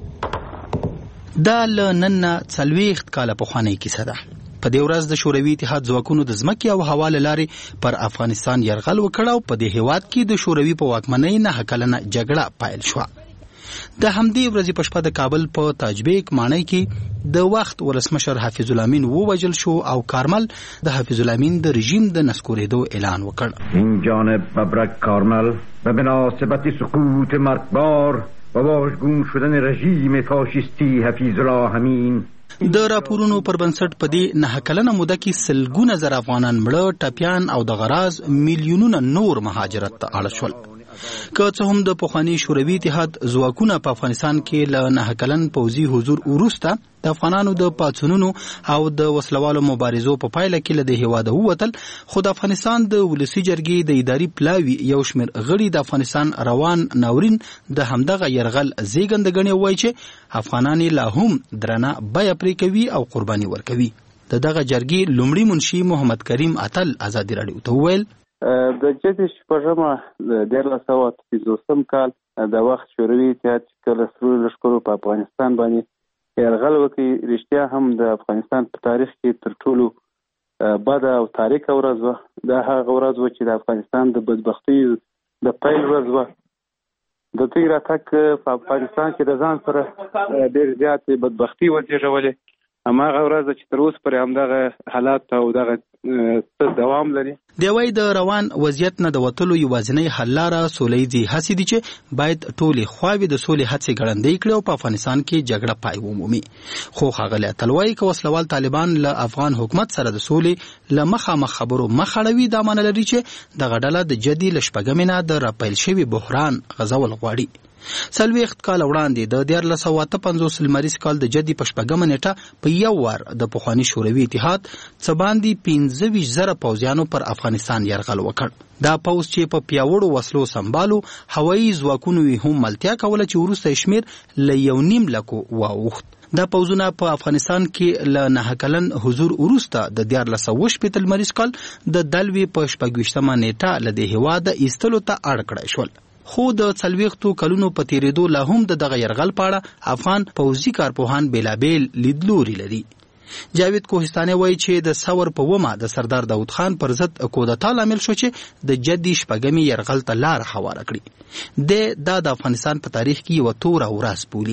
دا له نن نه څلوېښت کاله پخوانۍ کیسه ده. په دې ورځ د شوروي اتحاد ځواکونو د ځمکې او هوا له لارې پر افغانستان یرغل وکړ او په دې هیواد کې د شوروي په واکمنۍ نهه کلنه جګړه پیل شوه. د همدې ورځې په شپه د کابل په تاجبیک ماڼۍ کې د وخت ولسمشر حفیظ الله امین ووژل شو او کارمل د حفیظ الله امین د رژیم د نسکورېدو اعلان وکړ. این جانب ببرک کارمل به مناسبت سقوط مرگبار و واژگون شدن رژیم فاشیستی حفیظ الله امین د راپورونو پر بنسټ په دې نهه کلنه موده کې سلګونه زره افغانان مړه، ټپیان او د غراز میلیونونه نور مهاجرت ته اړ شول. که څه هم د پخواني شوروي اتحاد ځواکونه په افغانستان کې له نهه کلن پوځي حضور وروسته د افغانانو د پاڅونونو او د وسلوالو مبارزو په پایله کې له دې هیواده ووتل، خو د افغانستان د ولسي جرګې د اداري پلاوي یو شمېر غړي د افغانستان روان ناورین د همدغه یرغل زیږنده ګڼي، وایي چې افغانان لا هم درنه بیه پرې کوي او قرباني ورکوي. د دغه جرګې لومړي منشي محمد کریم اتل ازادي راډیو ته وویل د جدي شپږمه د دیارلس سوه اته پنځوسم کال د وخت شوروي اتحاد چې کله سرو لښکرو په افغانستان باندې یرغل وکړي، رښتیا هم د افغانستان په تاریخ کې تر ټولو بده او تاریکه ورځ وه. دا هغه ورځ وه چې د افغانستان د بدبختۍ د پیل ورځ وه. د دوی راتګ په افغانستان کې د ځان سره ډېر زیاتې بدبختي وزېږولې. هماغه ورځ چې تر اوسه پورې همدغه حالات او دغه څه دوام لري. دی وايي د روان وضعیت نه د وتلو یوازینۍ حل لاره سولیزي هڅې دي چې باید ټولې خواوې د سولې هڅې ګړندۍ کړي او په افغانستان کې جګړه پای ومومي. خو ښاغلی اتل که وسلوال طالبان له افغان حکومت سره د سولې له مخامخ خبرو مخ اړوي دا معنی لري چې دغه ډله د جدي له شپږمې نه د راپیل شوي بحران غځول غواړي. څلوېښت کاله وړاندې د دیارلس سوه اته پنځوس لمریز کال د جدي په شپږمه نیټه په یو وار د پخواني شوروي اتحاد څه باندې پنځه ویشت زره پوځیانو پر افغانستان یرغل وکړ. دا پوځ چې په پیاوړو وسلو سمبالو هوایي ځواکونو یې هم ملتیا کوله چې وروسته یې شمېر له یو نیم لکو واوښت. دا پوځونه په افغانستان کې له نهه کلن حضور وروسته د دیارلس سوه شپېته لمریز کال د دلوې په شپږویشتمه نیټه له دې هېواده ایستلو ته اړ کړی شول. خو د څلوېښتو کلونو په تېرېدو لا هم د دغه یرغل په اړه افغان پوځي کارپوهان بېلابېل لیدلوري لري. جاوید کوهستاني وایي چې د ثور په ومه د سردار داود خان پر ضد کودتا لامل شو چې د جدي شپږمې یرغل ته لار هواره کړي. د دا د افغانستان په تاریخ کې یوه توره ورځ بولي.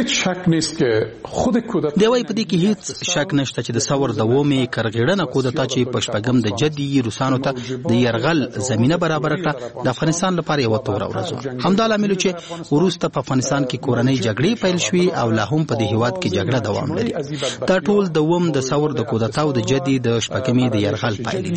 دی وایي په دې کې هیڅ شک نشته چې د ثور د ومې کرغېړنه کودتا چې په شپږم د جدي روسانو ته د یرغل زمینه برابره کړه د افغانستان لپاره یوه توره ورځ وه. همدا لامل چې وروسته په افغانستان کې کورنۍ جګړې پیل شوې او لا هم په دې هېواد کې جګړه دوام لري. دا ټول د وم د ثور د کودتا او د جدي د شپږمې د یرغل پایلې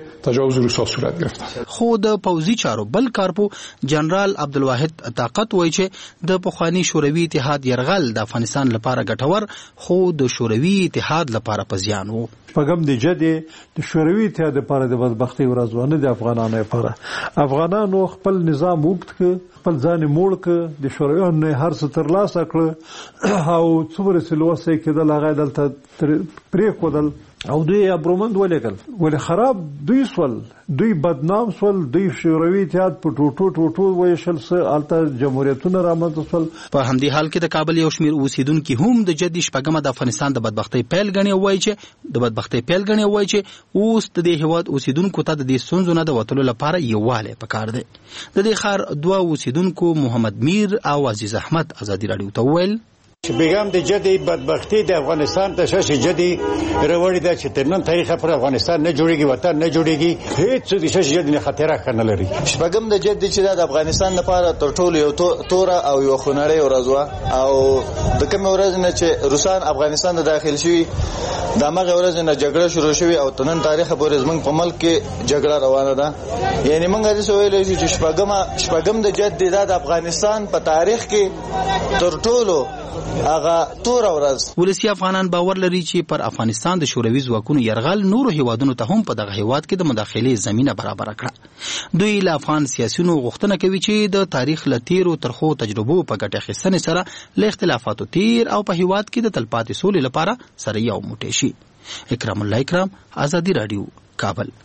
دي. خو د پوځي چارو بل کارپو جنرال عبدالواحد طاقت وایي چې د پخواني شوروي اتحاد یرغل د افغانستان لپاره ګټور خو د شوروي اتحاد لپاره په زیان و. شپږم د جدي د شوروي اتحاد لپاره د بدبختۍ ورځ و، نه د افغانانو لپاره. افغانانو خپل نظام وګت ک خپل ځان موړ ک د شورویانو نه هر څه ترلاسه کړ او څومره چې لوسه کېدل هغه دلته پرېښودل او دوی ابرومند ولېږل. ولې خراب دوی سول، دوی بدنام سول، دوی شوروي اتحاد په ټوټو ټوټو ویشل، څه هلته جمهوریتونه رامنځته سول. په همدې حال کې د کابل یو شمېر اوسېدونکي هم د جدي شپږمه د افغانستان د بدبختۍ پیل ګڼي او وایي چې د بدبختۍ پیل ګڼي او وایي چې اوس د دې هېواد اوسېدونکو ته د دې ستونزو نه د وتلو لپاره یووالی پکار دی. د دې ښار دوه اوسېدونکو محمد میر او عزیز احمد ازادي راډیو ته وویل بیگم د جدی بدبختی د افغانستان ته شش جدی روړی د چې تر نن تاریخ پر افغانستان نه جوړیږي، وطن نه جوړیږي، هیڅ د شش جدی نه خطر کنه لري. شپږم د جدی چې د افغانستان لپاره تر ټولو یو توره او یو خنړی ورځ او د کوم ورځ نه چې روسان افغانستان ته داخل شوي د هغه ورځ نه جګړه شروع شوې او تر نن تاریخ پورې زموږ په ملک کې جګړه روانه ده. یعنی موږ د سویل چې شپږم شپږم د جدی د افغانستان په تاریخ کې تر ټولو هغه تور ورځ. ولسی افغانان باور لري چې پر افغانستان د شوروي ځواکونو یرغل نورو هیوادونو ته هم په دغه هیواد کې د مداخلې زمینه برابر کړه. دوی له افغان سیاسيونو غوښتنه کوي چې د تاریخ له تیرو ترخو تجربو په ګټه اخیستنې سره له اختلافاتو تیر او په هیواد کې د تلپاتې سولې لپاره سره یو موټی شي. اکرام الله اکرام، ازادي راډیو، کابل.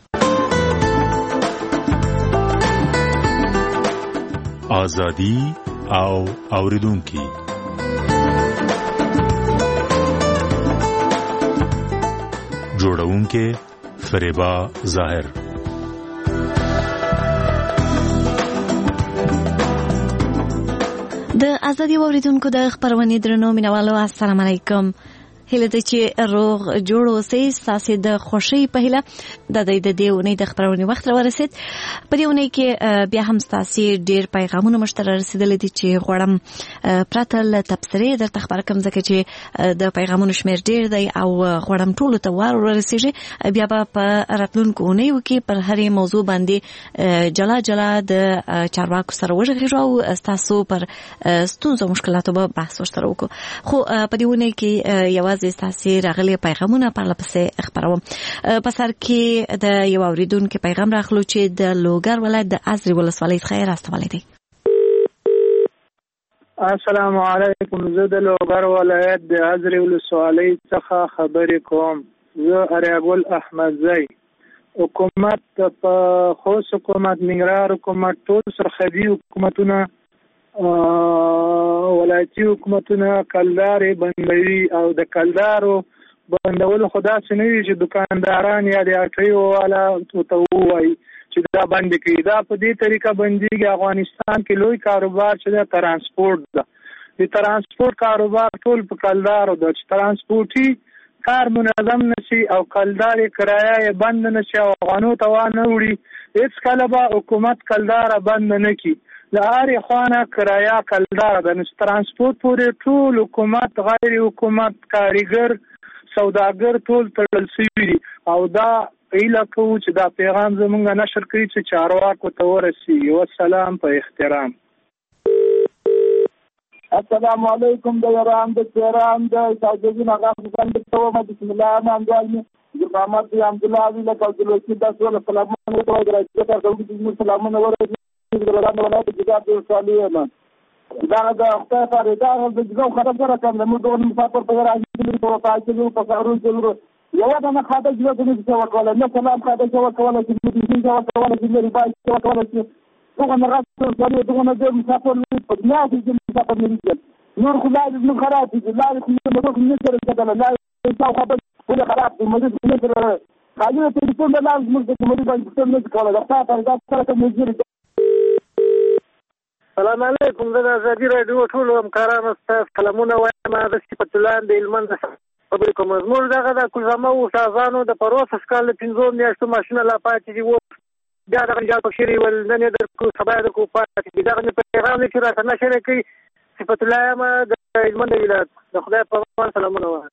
ازادي او اوریدونکي جوړونکې فریبا ظاهر. د ازادي اوریدونکو د خبرونې درنو مینوالو السلام علیکم. هله د چې روغ جوړ اوسئ، ستاسو د خوشي په هله د دې د دیونې د خبرونې وخت راورسید. په دې ونې کې بیا هم ستاسو ډیر پیغامونه مشترک رسیدل دي چې غوړم پرتل تبصرې درته خبر کوم ځکه چې د پیغامونو شمیر ډیر دی او غوړم ټول ته وار ورسیږي. بیا په راتلونکو ونیو کې پر هرې موضوع باندې جلا جلا د چارواکو سره وژغېږو او ستاسو پر ستونزو مشکلاتو به بحث ورسره وکړو. خو په دې ونې کې یو ستاسو راغلي پیغامونه په لپسې خبروم. په سر کې د یو اوریدونکو پیغام راغلو چې د لوګر ولایت د ازرې ولسوالۍ څخه راستولی دی. السلام علیکم، زه د لوګر ولایت د ازرې ولسوالۍ څخه خبرې کوم. زه اریګل احمدزی. حکومت په خوست حکومت، ننګرهار حکومت، ټول سرحدي حکومتونه ولایتي حکومتونه کلدارې بندوي او د کلدارو بندول خدا څه نه وي چې دکانداران یا د اټیو والا ته ووایي چې دا بند کړي. دا په دې طریقه بندېږي. افغانستان کې لوی کاروبار چې د ترانسپورټ ده، د ترانسپورټ کاروبار ټول په کلدارو ده چې ترانسپورټي کار منظم نشي او کلدار کرایه بند نشي او افغانو ته وانه وړي هیڅ کله به حکومت کلدار بند نه کړي. د هرې خوا نه کرایه کلدار ده. نو ترانسپورټ پورې ټول حکومت غیر حکومت کاریګر سوداګر ټول تړل شوي دي او دا هیله کوو چې دا پیغام زموږ نشر کړي چې چارواکو ته ورسیږي. والسلام په احترام. السلام علیکم د ایران د تهران د ساجدین آغا حسین د تومه بسم الله الرحمن الرحیم د محمد عبد الله علی له کولو د سول سلامونه ته راځي ته د سلامونه ورته د ولادت ولایت د جګړې د صالحه دا د خپل فردا د جګړو خبر سره کوم د موږ د مسافر په راځي د په پاتې په کارو جوړو یو دا نه خاطر جوړ کړي چې وکول نه سلام خاطر چې وکول چې د دې څنګه وکول چې د ریبای چې وکول چې دغه راځي چې دغه د مسافر په دنیا کې مسافر نه نور خدای دې خراب دي لا دې موږ نه سره کېدل لا تاسو خبر ولا خراب دي موږ نه سره خاطر ته دې په لاس موږ د موږ باندې څه نه کوله دا تاسو دا سره موږ. السلام علیکم زه د ازادي راډیو ټول همکارانو ستاسو سلامونه وایم. د صفت الله د هلمند خبرې کوم. زموږ دغه د کوزامه استادانو د پروسس کال پنځو میاشتو ماشینه لا پاتې دي و بیا دغه جال پکښې ول نن یې درکو سبا یې درکو پاتې دي. دغه مې پیغام چې راته نشر کوي صفت الله یم د هلمند ولایت. د خدای په امان سلامونه وایم.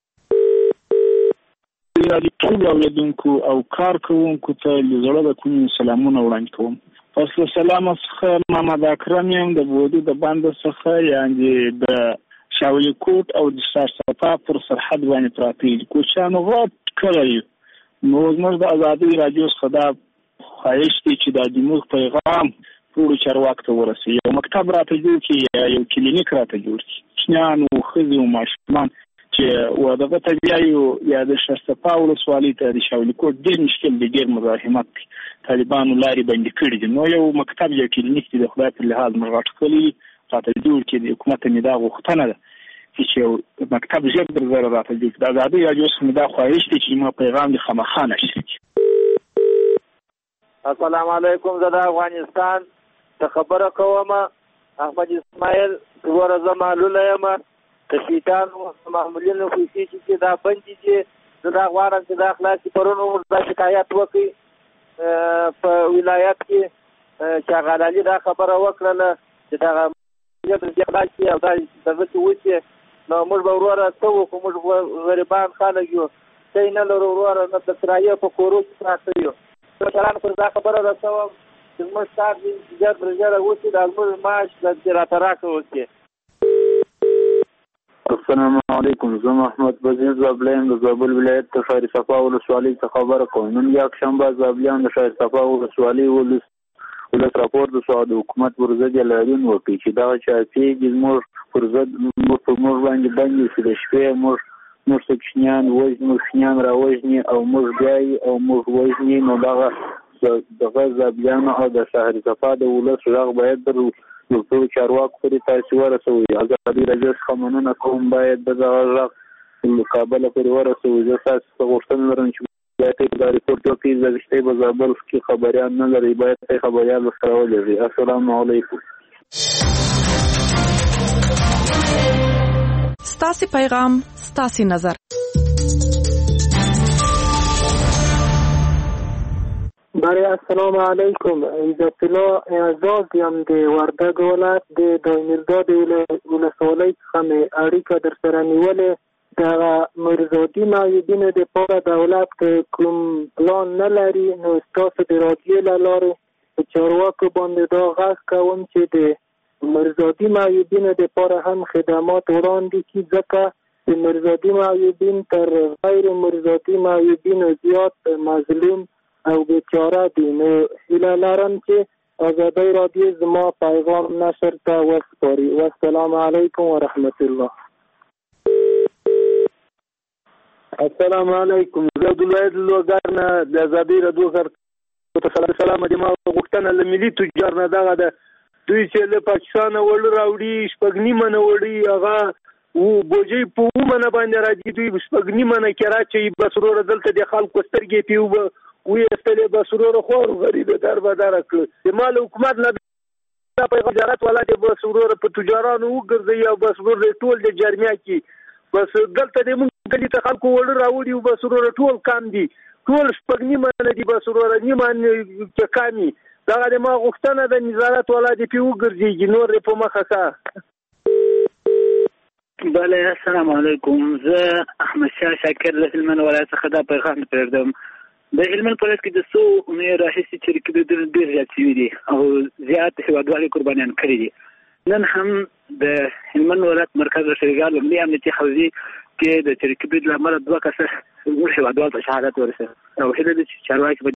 ټول اوریدونکو او کار کوونکو ته له زړه د کوم سلامونه وړاندې کوم. پس له سلام څخه محمد اکرم یم د بودو د باند څخه یعنې د شاولی کوټ او د سرسپا پر سرحد باندې پراته دي. کوچیانو غټ کړی نو زموږ د ازادي راډیو څخه دا خواهش دی چې دا زموږ پیغام ټولو چارواکو ته ورسوي. یو مکتب راته جوړ کړي یا یو کلینیک راته جوړ کړي. کوچنیان او ښځې او ماشومان چې و دغه ته بیایو یا د سرسپا ولسوالۍ ته د شاولی کوټ ډېر مشکل دی، ډېر مزاحمت دی. طالبانو لارې بندې کړي دي. نو یو مکتب یا کلینیک دی د خدای په لحاظ موږ راټکلي راته جوړ کړي. د حکومت مې دا غوښتنه ده چې یو مکتب ژر در زره راته جوړ کړي. د ازادۍ راډیو څخه مې دا خواهش دی چې ما پیغام د خامخا نشر کړي. السلام علیکم زه د افغانستان ته خبره کوم. احمد اسماعیل ګوره زه معلوله یم که شیطانو معمولینو خوښي چې دا بندې دي زه دا غواړم چې دا خلاصې پرون عمر دا شکایت وکړي په ولایت کې چې هغه علي دا خبره وکړله چې دغه د خلاص شي او دا دغسې وشي نو موږ به وروره څه وکړو. موږ به غریبان خلک یو څه نه لرو وروره نه د کرایې په کورو کې پراته یو. مشرانو پر دا خبره رسوم چې زموږ کار دې ژر تر ژره وشي دا زموږ معاش دې راته راکړه وکړي. السلام علیکم زه محمد وزیر زابلیم د زابل ولایت د شهر صفا ولسوالۍ څخه خبره کوم. نن یکشنبه زابلیان د شهر صفا ولسوالۍ ولس راپور د سعود حکومت پر ضد اعلان وکړي چې دغه چاپېږي زموږ پر ضد موږ پر موږ باندې بندي شي د شپې موږ موږ څه کوچنیان وژني کوچنیان راوژني او موږ بیایي او موږ وژني. نو دغه دغه زابلیانو او د شهر صفا د ولس غږ باید در یو ټول چارواکو پورې تاسې ورسوئ. ازادي راډیو څخه مننه کوم باید د دغه غږ له کابله پورې ورسوئ. زه ستاسو څخه غوښتنه لرم چې باید یې دا ریپورټ وکړي. زه رښتیا په زابل کې خبریان نه لرئ باید یې خبریان ورسره ولېږئ. السلام علیکم. ستاسې پیغام ستاسې نظر. بله السلام علیکم. عزت الله اعزاز یم د وردګ ولایت د دایمیرداد ولسوالۍ څخه مې اړیکه در سره نیولې. دغه مرزادي معیوبینو دپاره دولت که کوم پلان نه لري نو ستاسو د راډیو له لارې په چارواکو باندې دا غږ کوم چې د مرزادي معیوبینو دپاره هم خدمات وړاندې کړي ځکه د مرزادي معیوبین تر غیر مرزادي معیوبینو زیات مظلوم او بیچاره دي. نو هیله لرم چې ازادي راډیو زما پیغام نشر ته وسپاري. والسلام علیکم ورحمت الله. السلام علیکم. زه عبدالواحد لوګر نه د ازادي راډیو سره سلام دې ما غوښتنه له ملي تجار نه دغه ده دوی چې له پاکستانه وړ راوړي شپږ نیمه نه وړي هغه و بوجۍ په اومه نه باندې راځي دوی شپږ نیمه نه کې راچوي بس وروره دلته د خلکو سترګې پې اوبه ویستلې بس وروره خور غریب در به دره کړه د مال حکومت نه دا پیغام تجارت والا چې بس وروره په تجارانو وګرځوي او بس وروره ټول د جرمیا کې بس دلته د موږ کلی ته خلکو وړ راوړي بس ورور ټول کام دي ټول شپږ نیمه دي بس ورور نیمه کامي دا د ما غوښتنه د نظارت ولادي په وګرځي نور په مخه کا. بله السلام علیکم. زه احمد شاه شاکر له هلمند ولایت څخه دا پیغام پرېږدم. د هلمند په ولایت کې د څو اونیو راهیسې چې رکبې ډېر زیات شوي دي او زیات هېوادوالې قربانیان کړي دي. نن هم د هلمند ولایت مرکز شریګار لومړي امنیتي حوزې کې د رکبې له امله دوه کسه زموږ هېوادوال ته شهادت ورسېد او هیله ده چې چارواکي